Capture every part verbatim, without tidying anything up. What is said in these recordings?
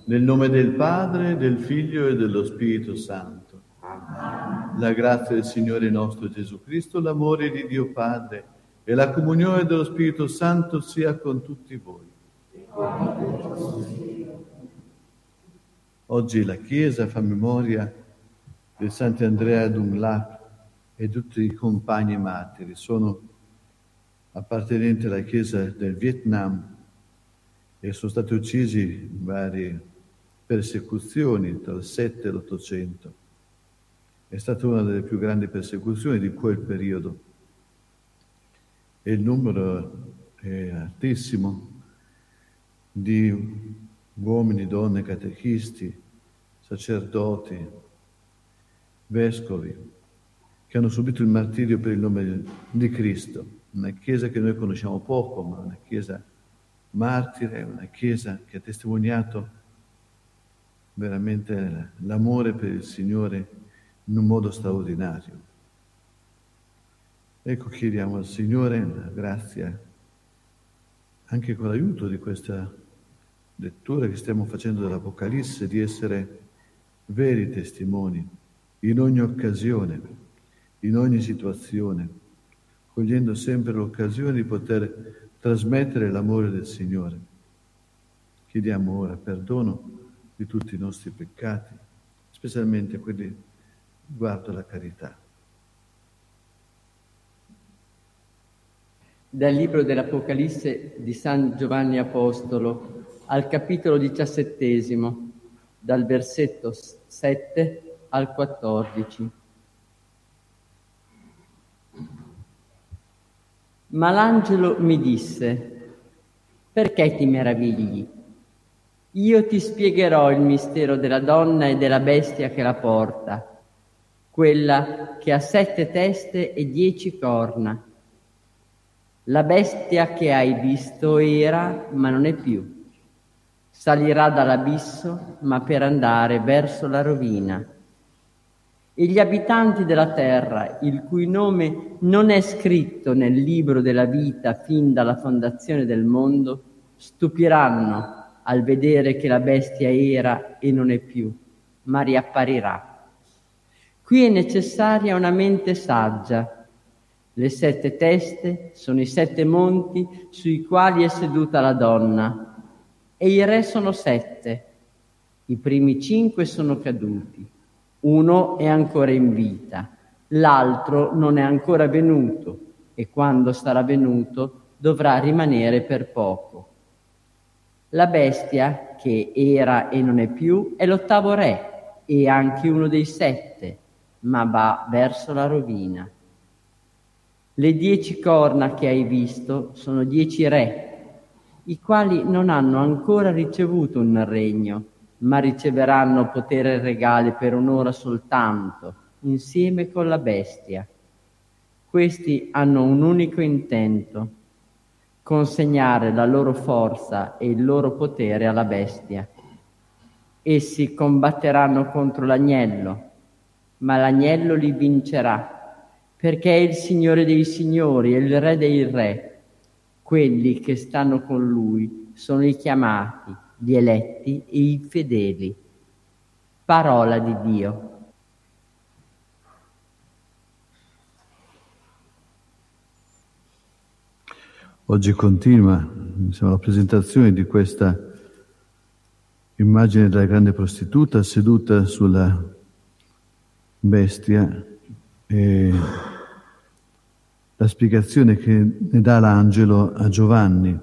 Nel nome del Padre, del Figlio e dello Spirito Santo. La grazia del Signore nostro Gesù Cristo, l'amore di Dio Padre e la comunione dello Spirito Santo sia con tutti voi. Oggi la Chiesa fa memoria di Sant'Andrea Dũng-Lạc e tutti i compagni martiri. Sono appartenenti alla Chiesa del Vietnam e sono stati uccisi in varie persecuzioni tra il sette e l'Ottocento. È stata una delle più grandi persecuzioni di quel periodo e il numero è altissimo di uomini, donne, catechisti, sacerdoti, vescovi che hanno subito il martirio per il nome di Cristo. Una Chiesa che noi conosciamo poco, ma una Chiesa martire, una Chiesa che ha testimoniato veramente l'amore per il Signore in un modo straordinario. Ecco, chiediamo al Signore la grazia, anche con l'aiuto di questa lettura che stiamo facendo dell'Apocalisse, di essere veri testimoni in ogni occasione, in ogni situazione, cogliendo sempre l'occasione di poter trasmettere l'amore del Signore. Chiediamo ora perdono di tutti i nostri peccati, specialmente quelli riguardo alla carità. Dal libro dell'Apocalisse di San Giovanni Apostolo, al capitolo diciassettesimo, dal versetto sette al quattordici. Ma l'angelo mi disse: perché ti meravigli? Io ti spiegherò il mistero della donna e della bestia che la porta, quella che ha sette teste e dieci corna. La bestia che hai visto era, ma non è più. Salirà dall'abisso, ma per andare verso la rovina. E gli abitanti della terra, il cui nome non è scritto nel libro della vita fin dalla fondazione del mondo, stupiranno al vedere che la bestia era e non è più, ma riapparirà. Qui è necessaria una mente saggia. Le sette teste sono i sette monti sui quali è seduta la donna, e i re sono sette. I primi cinque sono caduti, uno è ancora in vita, l'altro non è ancora venuto, e quando sarà venuto dovrà rimanere per poco. La bestia, che era e non è più, è l'ottavo re e anche uno dei sette, ma va verso la rovina. Le dieci corna che hai visto sono dieci re, i quali non hanno ancora ricevuto un regno, ma riceveranno potere regale per un'ora soltanto, insieme con la bestia. Questi hanno un unico intento: consegnare la loro forza e il loro potere alla bestia. Essi combatteranno contro l'agnello, ma l'agnello li vincerà, perché è il Signore dei signori e il Re dei re. Quelli che stanno con lui sono i chiamati, gli eletti e i fedeli. Parola di Dio. Oggi continua, diciamo, la presentazione di questa immagine della grande prostituta seduta sulla bestia e la spiegazione che ne dà l'angelo a Giovanni.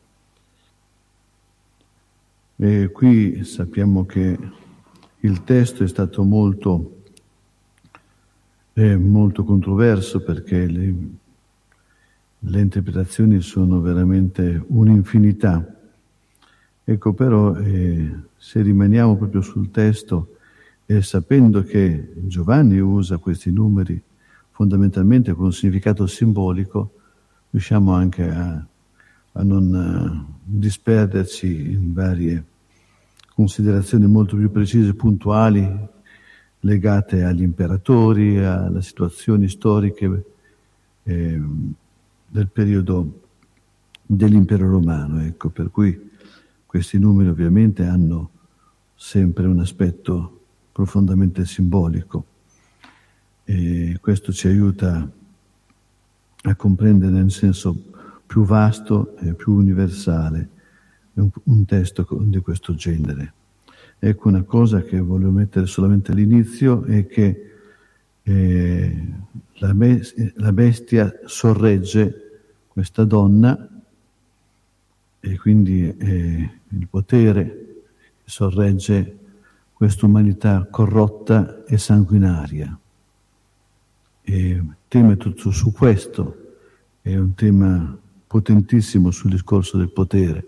E qui sappiamo che il testo è stato molto, eh, molto controverso, perché le, le interpretazioni sono veramente un'infinità. Ecco, però, eh, se rimaniamo proprio sul testo e sapendo che Giovanni usa questi numeri fondamentalmente con un significato simbolico, riusciamo anche a, a non uh, disperderci in varie considerazioni molto più precise e puntuali legate agli imperatori, alle situazioni storiche eh, del periodo dell'impero romano. Ecco, per cui questi numeri ovviamente hanno sempre un aspetto profondamente simbolico, e questo ci aiuta a comprendere nel senso più vasto e più universale un, un testo di questo genere. Ecco, una cosa che voglio mettere solamente all'inizio è che eh, la, be- la bestia sorregge questa donna, e quindi eh, il potere sorregge questa umanità corrotta e sanguinaria. E il tema è tutto su questo, è un tema potentissimo sul discorso del potere,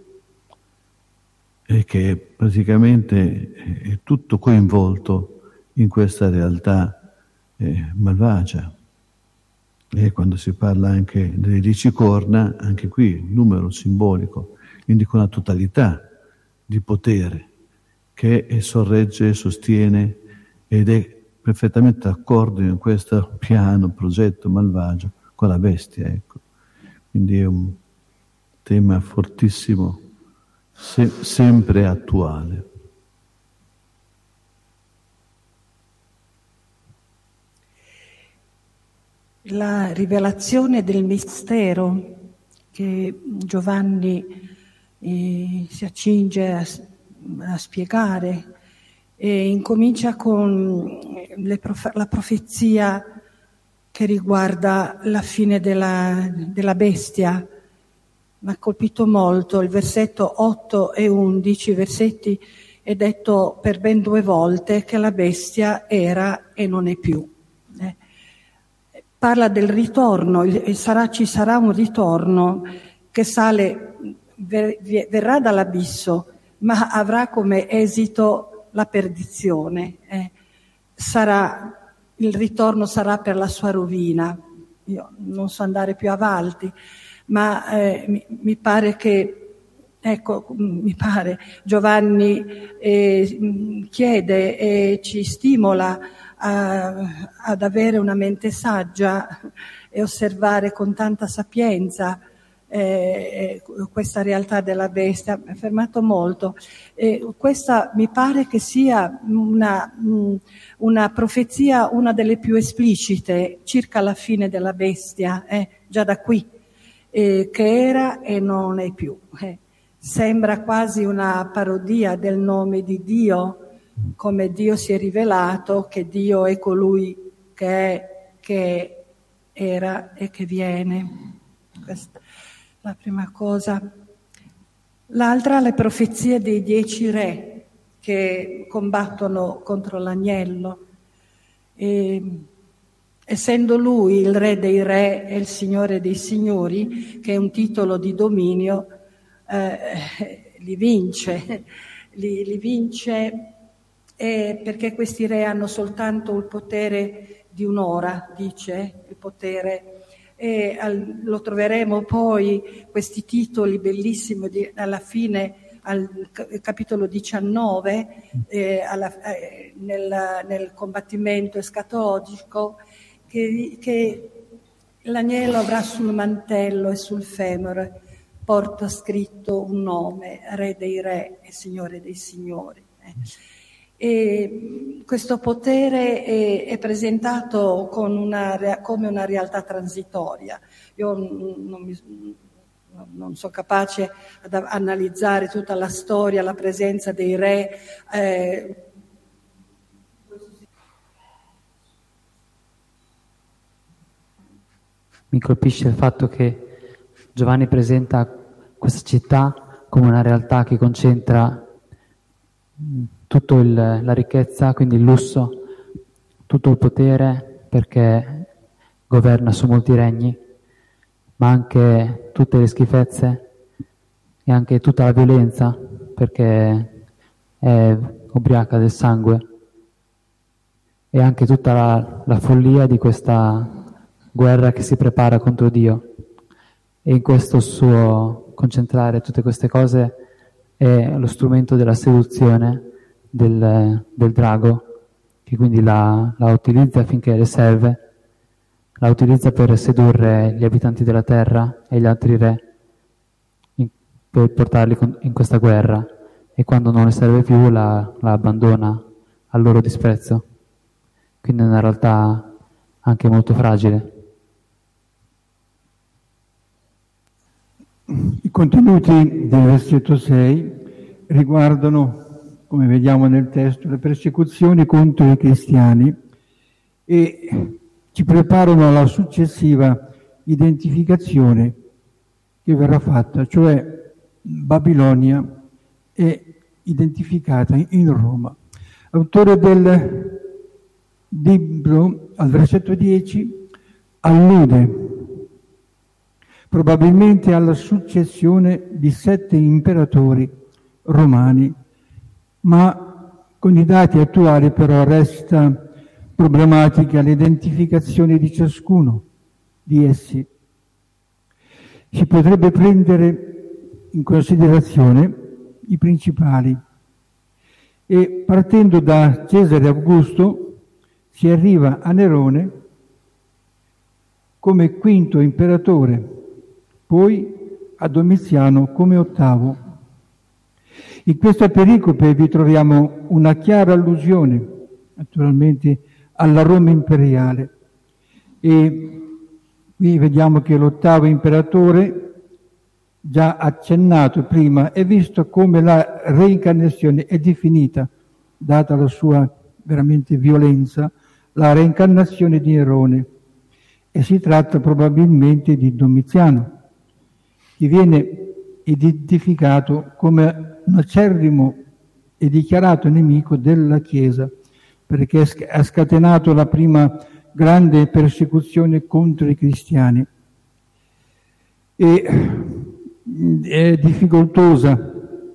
e che praticamente è tutto coinvolto in questa realtà eh, malvagia. E quando si parla anche delle dieci corna, anche qui il numero simbolico indica una totalità di potere che sorregge, sostiene ed è perfettamente d'accordo in questo piano, progetto malvagio con la bestia. Ecco. Quindi è un tema fortissimo, se, sempre attuale. La rivelazione del mistero che Giovanni eh, si accinge a, a spiegare e incomincia con le prof- la profezia che riguarda la fine della, della bestia. Mi ha colpito molto il versetto otto e undici, versetti, è detto per ben due volte che la bestia era e non è più. Eh. Parla del ritorno, e sarà, ci sarà un ritorno che sale, ver, verrà dall'abisso, ma avrà come esito la perdizione. Eh. Sarà, il ritorno sarà per la sua rovina. Io non so andare più avanti, ma eh, mi, mi pare che, ecco, mi pare, Giovanni eh, chiede e ci stimola a, ad avere una mente saggia e osservare con tanta sapienza eh, questa realtà della bestia. Mi ha fermato molto. Eh, questa mi pare che sia una, una profezia, una delle più esplicite circa la fine della bestia, eh, già da qui. Eh, che era e non è più. Eh, sembra quasi una parodia del nome di Dio, come Dio si è rivelato, che Dio è colui che è, che era e che viene. Questa è la prima cosa. L'altra, le profezie dei dieci re che combattono contro l'agnello. E, essendo lui il re dei re e il signore dei signori, che è un titolo di dominio, eh, li vince, li, li vince eh, perché questi re hanno soltanto il potere di un'ora, dice, il potere, e al, lo troveremo poi, questi titoli bellissimi di, alla fine, al capitolo diciannove, eh, alla, eh, nel, nel combattimento escatologico, Che, che l'agnello avrà sul mantello e sul femore, porta scritto un nome, Re dei Re e Signore dei Signori. E questo potere è, è presentato con una, come una realtà transitoria. Io non, mi, non sono capace ad analizzare tutta la storia, la presenza dei re, eh, Mi colpisce il fatto che Giovanni presenta questa città come una realtà che concentra tutta la ricchezza, quindi il lusso, tutto il potere, perché governa su molti regni, ma anche tutte le schifezze e anche tutta la violenza, perché è ubriaca del sangue, e anche tutta la, la follia di questa guerra che si prepara contro Dio. E in questo suo concentrare tutte queste cose è lo strumento della seduzione del, del drago, che quindi la, la utilizza affinché le serve, la utilizza per sedurre gli abitanti della terra e gli altri re, in, per portarli con, in questa guerra, e quando non ne serve più la, la abbandona al loro disprezzo. Quindi è una realtà anche molto fragile. I contenuti del versetto sei riguardano, come vediamo nel testo, le persecuzioni contro i cristiani e ci preparano alla successiva identificazione che verrà fatta, cioè Babilonia è identificata in Roma. L'autore del libro, al versetto dieci, allude probabilmente alla successione di sette imperatori romani, ma con i dati attuali però resta problematica l'identificazione di ciascuno di essi. Si potrebbe prendere in considerazione i principali e partendo da Cesare Augusto si arriva a Nerone come quinto imperatore, poi a Domiziano come ottavo. In questa pericope vi troviamo una chiara allusione, naturalmente, alla Roma imperiale. E qui vediamo che l'ottavo imperatore, già accennato prima, è visto come la reincarnazione è definita, data la sua veramente violenza, la reincarnazione di Nerone. E si tratta probabilmente di Domiziano, che viene identificato come un acerrimo e dichiarato nemico della Chiesa, perché ha scatenato la prima grande persecuzione contro i cristiani. E è difficoltosa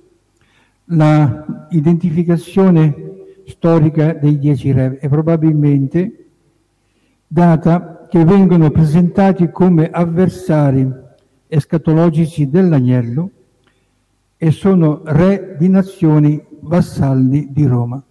la identificazione storica dei dieci re e probabilmente data che vengono presentati come avversari escatologici dell'agnello e sono re di nazioni vassalli di Roma.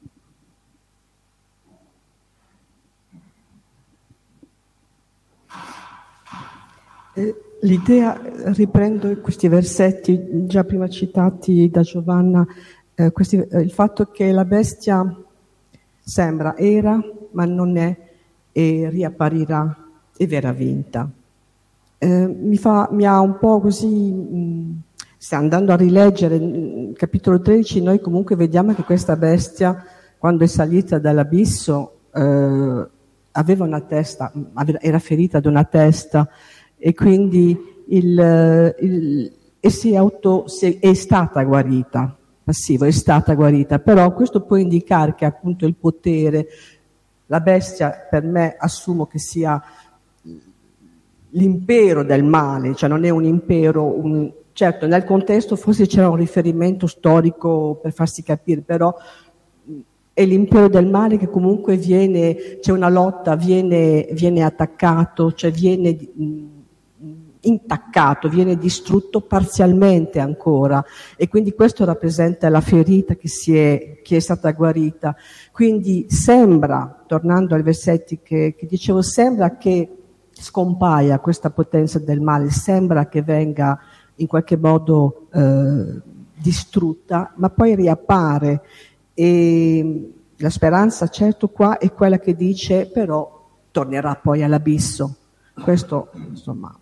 L'idea, riprendo questi versetti già prima citati da Giovanna, eh, questi, eh, il fatto che la bestia sembra, era, ma non è, e riapparirà e verrà vinta. Eh, mi, fa, mi ha un po' così, mh, sta andando a rileggere il capitolo tredici, noi comunque vediamo che questa bestia, quando è salita dall'abisso, eh, aveva una testa, era ferita ad una testa, e quindi il, il, e si è, auto, si è, è stata guarita, passivo, è stata guarita, però questo può indicare che appunto il potere, la bestia per me assumo che sia l'impero del male, cioè non è un impero, un, certo nel contesto forse c'era un riferimento storico per farsi capire, però è l'impero del male che comunque viene, c'è una lotta, viene, viene attaccato, cioè viene mh, intaccato, viene distrutto parzialmente ancora, e quindi questo rappresenta la ferita che si è, che è stata guarita. Quindi sembra, tornando ai versetti che, che dicevo, sembra che scompaia questa potenza del male, sembra che venga in qualche modo eh, distrutta, ma poi riappare, e la speranza certo qua è quella che dice però tornerà poi all'abisso. Questo insomma.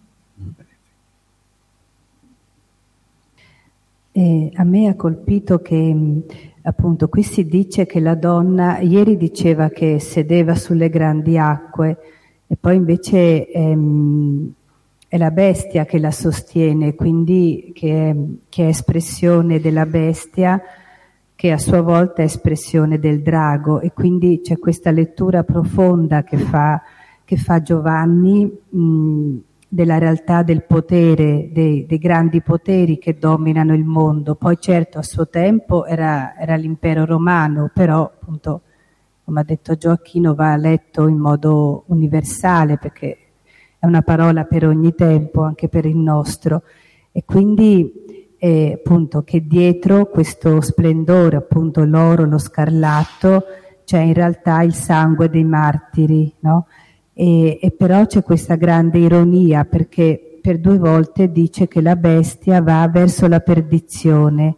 E a me ha colpito che appunto qui si dice che la donna ieri diceva che sedeva sulle grandi acque e poi invece ehm, è la bestia che la sostiene, quindi che è, che è espressione della bestia, che a sua volta è espressione del drago, e quindi c'è questa lettura profonda che fa, che fa Giovanni mh, della realtà del potere, dei, dei grandi poteri che dominano il mondo. Poi certo a suo tempo era, era l'impero romano, però appunto, come ha detto Gioacchino, va letto in modo universale perché è una parola per ogni tempo, anche per il nostro, e quindi eh, appunto che dietro questo splendore, appunto l'oro, lo scarlatto, c'è in realtà il sangue dei martiri, no? E, e però c'è questa grande ironia, perché per due volte dice che la bestia va verso la perdizione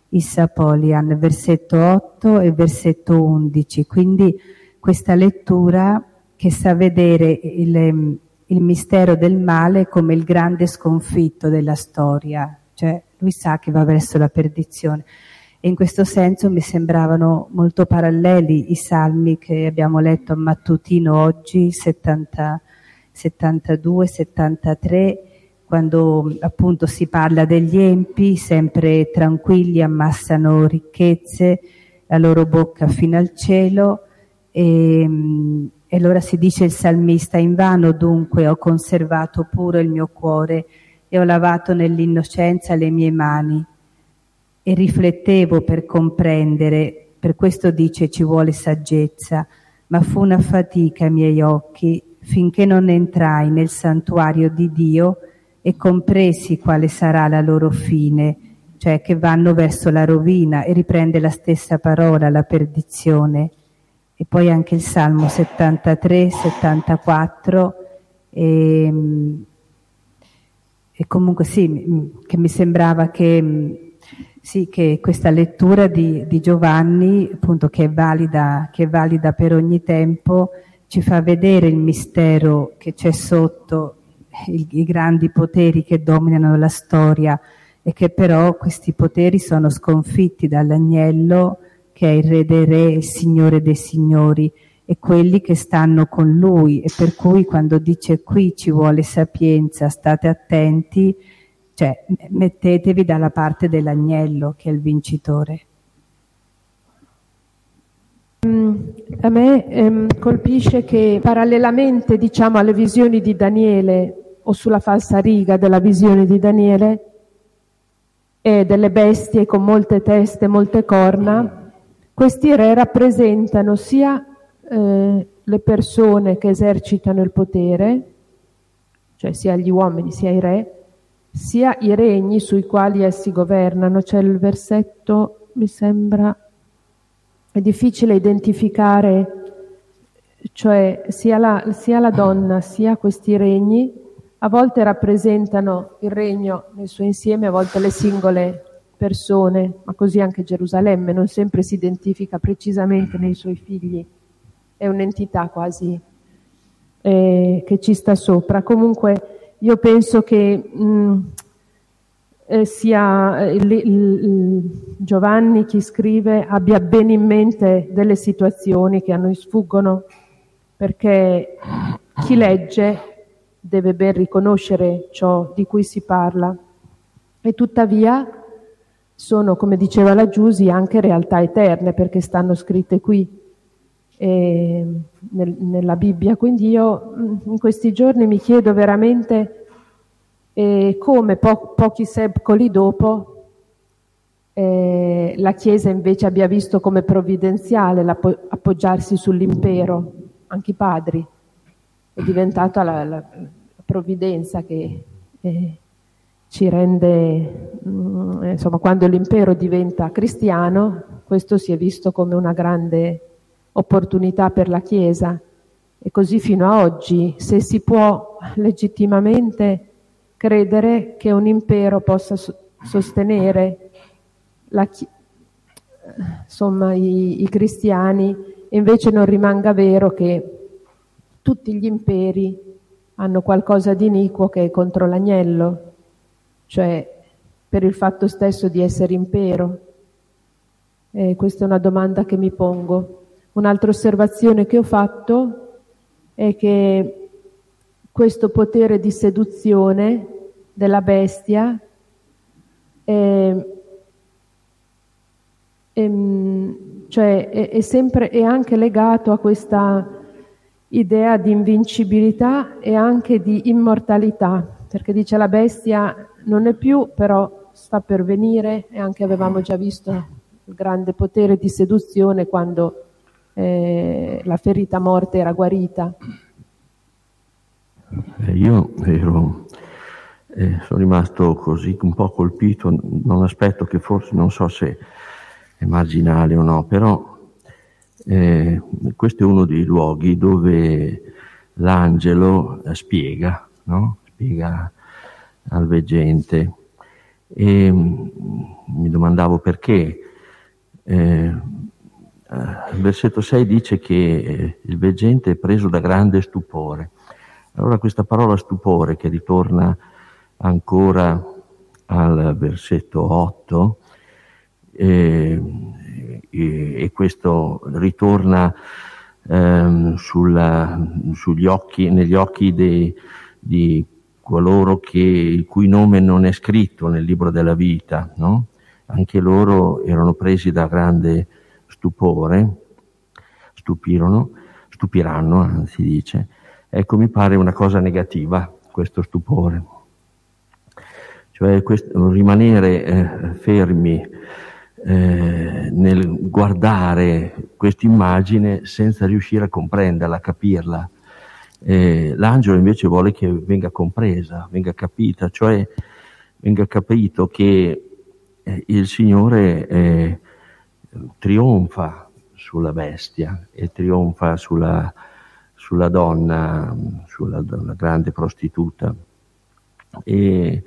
Issapolian, versetto otto e versetto undici. Quindi questa lettura che sa vedere il, il mistero del male come il grande sconfitto della storia, cioè lui sa che va verso la perdizione. E in questo senso mi sembravano molto paralleli i salmi che abbiamo letto a mattutino oggi, settanta, settantadue, settantatré, quando appunto si parla degli empi, sempre tranquilli, ammassano ricchezze, la loro bocca fino al cielo, e, e allora si dice il salmista: invano dunque ho conservato puro il mio cuore e ho lavato nell'innocenza le mie mani. E riflettevo per comprendere, per questo dice ci vuole saggezza, ma fu una fatica ai miei occhi finché non entrai nel santuario di Dio e compresi quale sarà la loro fine, cioè che vanno verso la rovina, e riprende la stessa parola, la perdizione. E poi anche il Salmo settantatré, settantaquattro, e, e comunque sì, che mi sembrava che... Sì, che questa lettura di, di Giovanni, appunto, che è valida, che è valida per ogni tempo, ci fa vedere il mistero che c'è sotto i, i grandi poteri che dominano la storia, e che però questi poteri sono sconfitti dall'agnello, che è il re dei re, il signore dei signori, e quelli che stanno con lui, e per cui quando dice qui ci vuole sapienza, state attenti, cioè mettetevi dalla parte dell'agnello che è il vincitore. A me ehm, colpisce che parallelamente, diciamo, alle visioni di Daniele, o sulla falsariga della visione di Daniele, e delle bestie con molte teste, molte corna, questi re rappresentano sia eh, le persone che esercitano il potere, cioè sia gli uomini sia i re, sia i regni sui quali essi governano. C'è il versetto, mi sembra, è difficile identificare, cioè sia la, sia la donna sia questi regni a volte rappresentano il regno nel suo insieme, a volte le singole persone, ma così anche Gerusalemme non sempre si identifica precisamente nei suoi figli, è un'entità quasi eh, che ci sta sopra. Comunque io penso che mh, eh, sia il, il, il Giovanni, chi scrive, abbia ben in mente delle situazioni che a noi sfuggono, perché chi legge deve ben riconoscere ciò di cui si parla, e tuttavia sono, come diceva la Giusy, anche realtà eterne, perché stanno scritte qui eh, nel, nella Bibbia. Quindi io in questi giorni mi chiedo veramente eh, come po- pochi secoli dopo eh, la Chiesa invece abbia visto come provvidenziale l'appoggiarsi sull'impero. Anche i padri, è diventata la, la, la provvidenza che eh, ci rende, mh, insomma, quando l'impero diventa cristiano, questo si è visto come una grande opportunità per la Chiesa, e così fino a oggi, se si può legittimamente credere che un impero possa so- sostenere la, insomma, i, i cristiani, e invece non rimanga vero che tutti gli imperi hanno qualcosa di iniquo che è contro l'agnello, cioè per il fatto stesso di essere impero. E questa è una domanda che mi pongo. Un'altra osservazione che ho fatto è che questo potere di seduzione della bestia è, è, cioè è, è sempre è anche legato a questa idea di invincibilità e anche di immortalità, perché dice la bestia non è più, però sta per venire, e anche avevamo già visto il grande potere di seduzione quando eh, la ferita a morte era guarita. Eh, io ero, eh, sono rimasto così un po' colpito da un aspetto che forse non so se è marginale o no, però eh, questo è uno dei luoghi dove l'angelo spiega, no? Spiega al veggente, E mi domandavo perché. Eh, il versetto sei dice che il veggente è preso da grande stupore. Allora questa parola stupore, che ritorna ancora al versetto otto, eh, e, e questo ritorna ehm, sulla, sugli occhi, negli occhi dei, di coloro che, il cui nome non è scritto nel libro della vita, no? Anche loro erano presi da grande stupore, stupirono, stupiranno, anzi dice. Ecco, mi pare una cosa negativa questo stupore, cioè questo, rimanere eh, fermi eh, nel guardare questa immagine senza riuscire a comprenderla, a capirla. Eh, l'angelo invece vuole che venga compresa, venga capita, cioè venga capito che eh, il Signore eh, trionfa sulla bestia e trionfa sulla, sulla donna, sulla, sulla grande prostituta. E,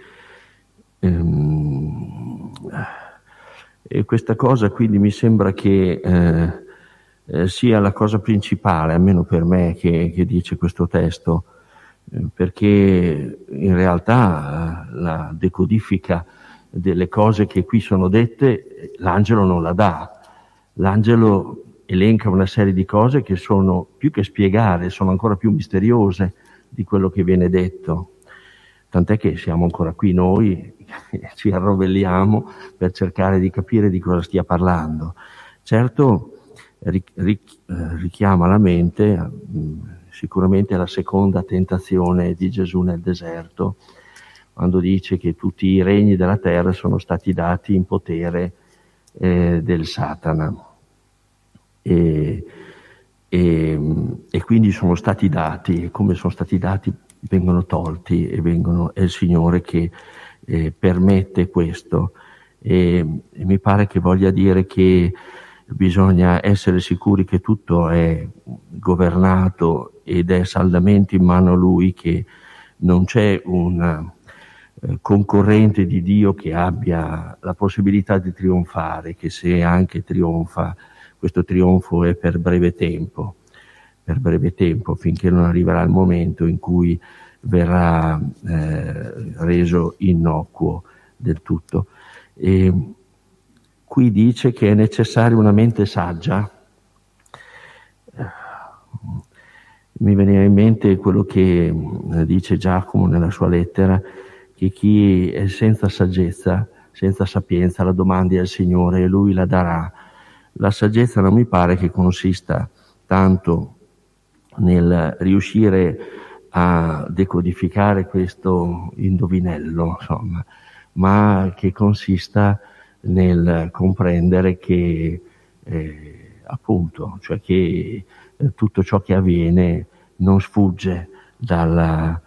ehm, e questa cosa quindi mi sembra che eh, eh, sia la cosa principale, almeno per me, che, che dice questo testo, eh, perché in realtà eh, la decodifica delle cose che qui sono dette l'angelo non la dà. L'angelo elenca una serie di cose che sono, più che spiegare, sono ancora più misteriose di quello che viene detto. Tant'è che siamo ancora qui noi, ci arrovelliamo per cercare di capire di cosa stia parlando. Certo, richiama alla mente sicuramente la seconda tentazione di Gesù nel deserto, quando dice che tutti i regni della terra sono stati dati in potere eh, del Satana. E, e, e quindi sono stati dati, e come sono stati dati vengono tolti, e vengono, è il Signore che eh, permette questo. E, e mi pare che voglia dire che bisogna essere sicuri che tutto è governato ed è saldamente in mano a Lui, che non c'è un eh, concorrente di Dio che abbia la possibilità di trionfare, che se anche trionfa, questo trionfo è per breve tempo, per breve tempo, finché non arriverà il momento in cui verrà eh, reso innocuo del tutto. E qui dice che è necessaria una mente saggia. Mi veniva in mente quello che dice Giacomo nella sua lettera, che chi è senza saggezza, senza sapienza, la domandi al Signore e Lui la darà. La saggezza non mi pare che consista tanto nel riuscire a decodificare questo indovinello, insomma, ma che consista nel comprendere che eh, appunto, cioè che eh, tutto ciò che avviene non sfugge dalla,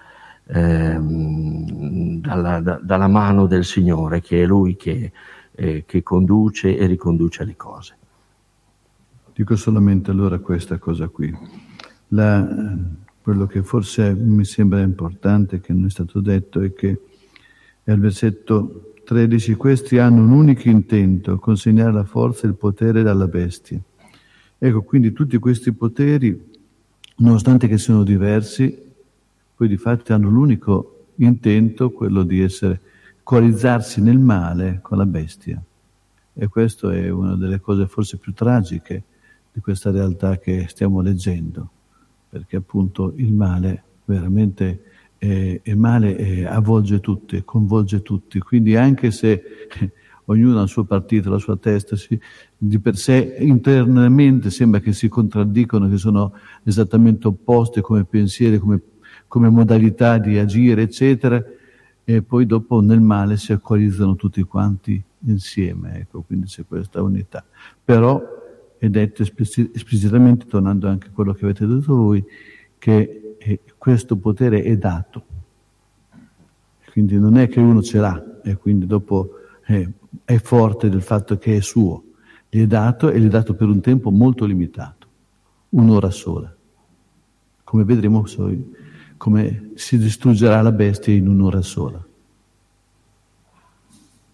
ehm, dalla, da, dalla mano del Signore, che è Lui che, eh, che conduce e riconduce le cose. Dico solamente allora questa cosa qui. La, quello che forse mi sembra importante, che non è stato detto, è che è al versetto tredici: questi hanno un unico intento, consegnare la forza e il potere dalla bestia. Ecco, quindi tutti questi poteri, nonostante che siano diversi, poi di fatto hanno l'unico intento, quello di essere, coalizzarsi nel male con la bestia. E questo è una delle cose forse più tragiche di questa realtà che stiamo leggendo, perché appunto il male veramente è, è male e avvolge tutti, coinvolge tutti, quindi anche se ognuno ha il suo partito, la sua testa, si, di per sé internamente sembra che si contraddicono, che sono esattamente opposte come pensieri, come, come modalità di agire, eccetera, e poi dopo nel male si coalizzano tutti quanti insieme, ecco, quindi c'è questa unità. Però è detto esplicitamente, tornando anche a quello che avete detto voi, che eh, questo potere è dato, quindi non è che uno ce l'ha e quindi dopo eh, è forte del fatto che è suo, gli è dato e gli è dato per un tempo molto limitato, un'ora sola. Come vedremo come si distruggerà la bestia in un'ora sola.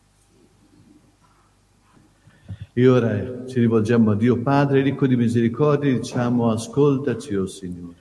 E ora ci rivolgiamo a Dio Padre, ricco di misericordia, e diciamo: ascoltaci, o Signore.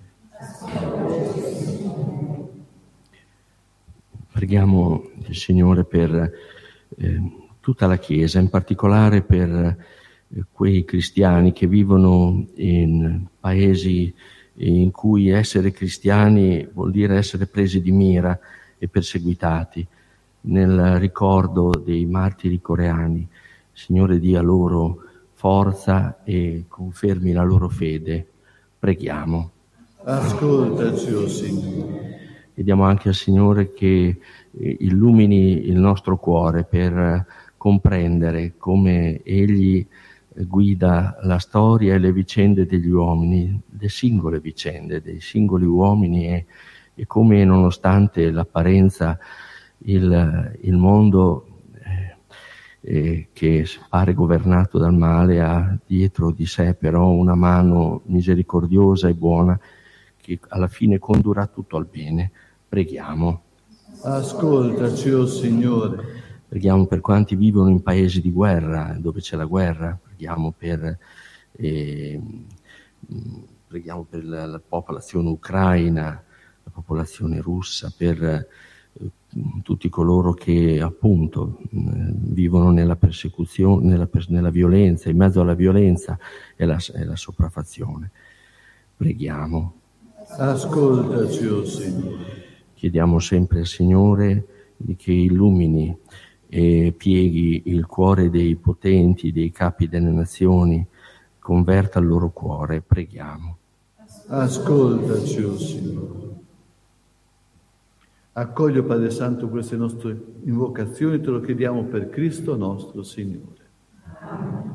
Preghiamo il Signore per eh, tutta la Chiesa, in particolare per eh, quei cristiani che vivono in paesi in cui essere cristiani vuol dire essere presi di mira e perseguitati. Nel ricordo dei martiri coreani, Signore, dia loro forza e confermi la loro fede. Preghiamo. Ascoltaci, o Signore. Chiediamo anche al Signore che eh, illumini il nostro cuore per eh, comprendere come Egli eh, guida la storia e le vicende degli uomini, le singole vicende dei singoli uomini, e, e come, nonostante l'apparenza, il, il mondo eh, eh, che pare governato dal male ha dietro di sé però una mano misericordiosa e buona che alla fine condurrà tutto al bene. Preghiamo. Ascoltaci, o Signore. Preghiamo per quanti vivono in paesi di guerra, dove c'è la guerra. Preghiamo per, eh, preghiamo per la, la popolazione ucraina, la popolazione russa, per eh, tutti coloro che appunto eh, vivono nella persecuzione, nella, nella violenza, in mezzo alla violenza e la, e la sopraffazione. Preghiamo. Ascoltaci, o Signore. Chiediamo sempre al Signore che illumini e pieghi il cuore dei potenti, dei capi delle nazioni, converta il loro cuore. Preghiamo. Ascoltaci, o Signore. Accoglie, Padre Santo, queste nostre invocazioni, te lo chiediamo per Cristo nostro Signore.